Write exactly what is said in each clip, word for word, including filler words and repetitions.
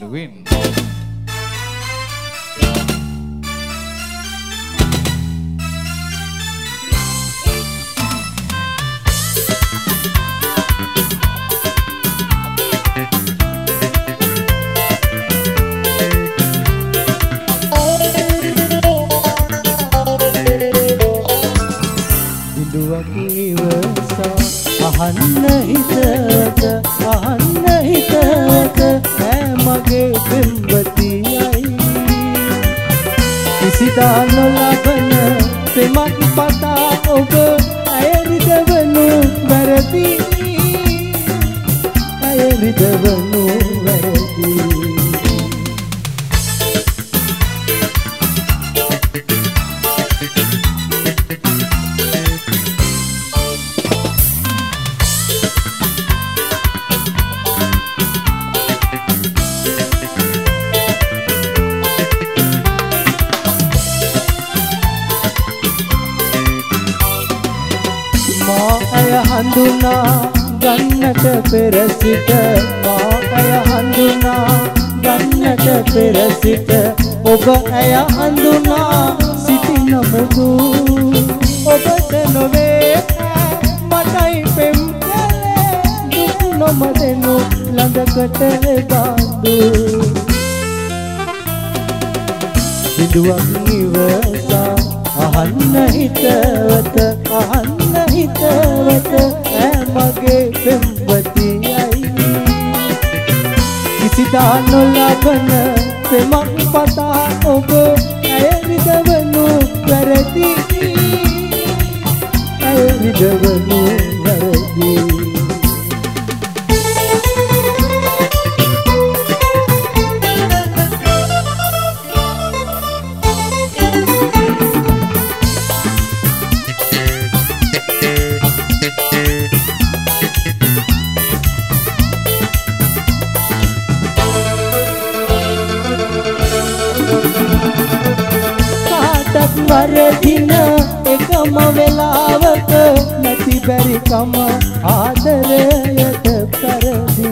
වෙනුවෙන් අහන්න හිතවත අහන්න හිතවත ඈ මගේ පෙම්වතියයි කිසිදා නොලබන ප්‍රේමක් පතා ඔබ ඇය රිදවනු වැරදි ඇය රිදවනු වැරදි හඳුනා ගන්නට පෙර සිට මා ඇය හඳුනා ගන්නට පෙර සිට ඔබ ඇය හඳුනා සිටිනමුදු ඔබට නොවේ මටයි පෙම් කලේ දුක් නොමදෙනු ළඟකට බඳු විදුවක් නිවසා අහන්න හිතවත අහන්න හිතවත ඈ මගේ පෙම්වතියයි කිසිදා නොලබන ප්‍රේමක් පතා ඔබ ඇය රිදවනු වැරදි ඇය රිදවනු වැරදි වරදින එකම වෙලාවක නැති බැරිකම ආදරයට පෙරදි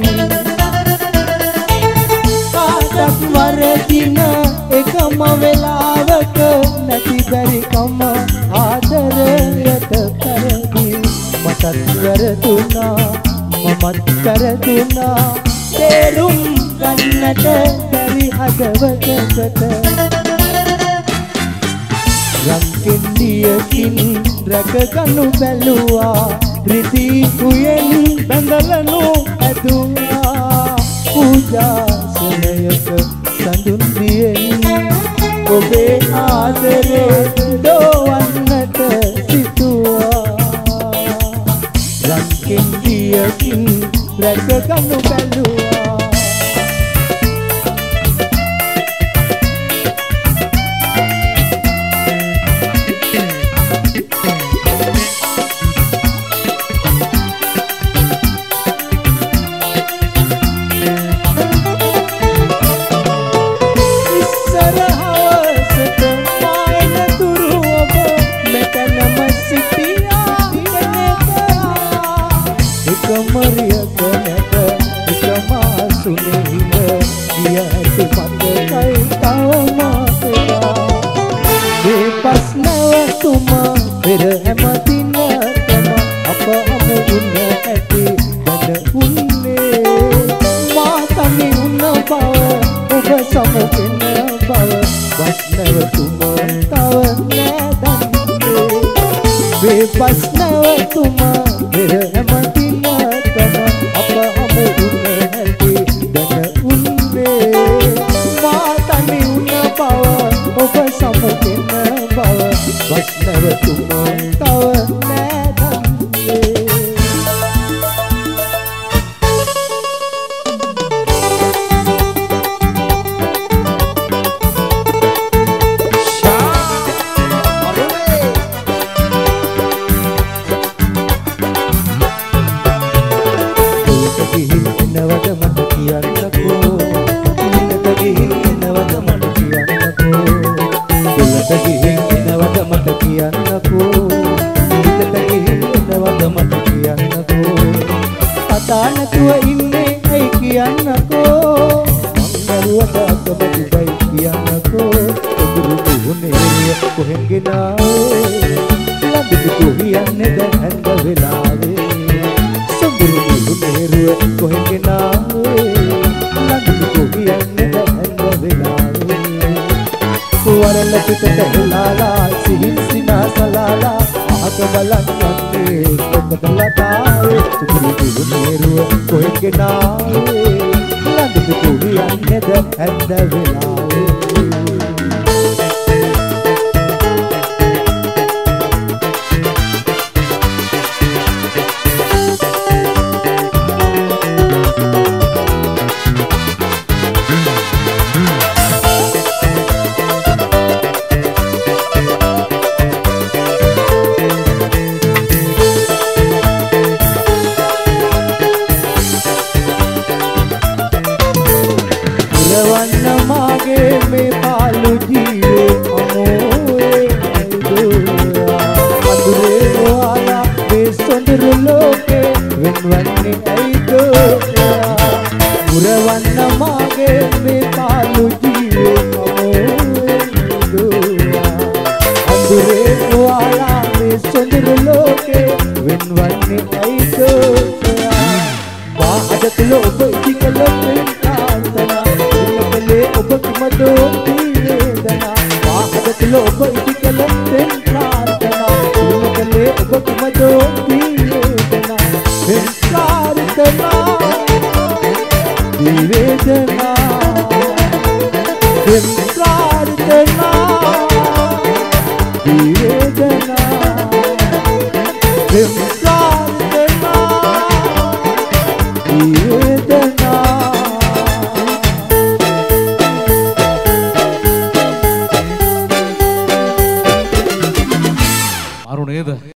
කාටත් වරදින එකම වෙලාවක නැති බැරිකම ආදරයට පෙරදි මටත් වැරදුනා මමත් වැරදුනා තේරුම් ගන්නට බැරි හදවතකට රන්කෙන්ඩියකින් රැකගනු බැලුවා රිදී කුයෙන් බැඳලනු ඇදුවා පූජාසනයක සඳුන් දියෙන් ඔබේ ආදරේ දෝවන්නට සිතුවා රන්කෙන්ඩියකින් රැකගනු බැලුවා නිරුව කොහෙගෙන ආවේ ළඟට කුලියන්නේද ඇද්ද වෙලාවේ මේ පාළු ජීවේ අමෝයේ අයිදෝයා අඳුරේ ඔයාලා මේ සොඳුරු ලෝකේ වෙන්වන්නේ අයිදෝයා පුරවන්න මාගේ මේ පාළු ජීවේ අමෝයේ අයිදෝයා අඳුරේ ඔයාලා මේ සොඳුරු ලෝකේ වෙන්වන්නේ අයිදෝයා වාහද තුල ඔබ ඉතිකල වෙන්නාතනා ඔබ කිමදෝ වේදනා වාහද තුල ඔබ ඉතිකල දෙන් ප්‍රාර්ථනා දුකලේ ඔබ කිමදෝ වේදනා දෙන් ප්‍රාර්ථනා වේදනා දෙන් ප්‍රාර්ථනා වේදනා දෙන් ප්‍රාර්ථනා වේදනා අරුණේද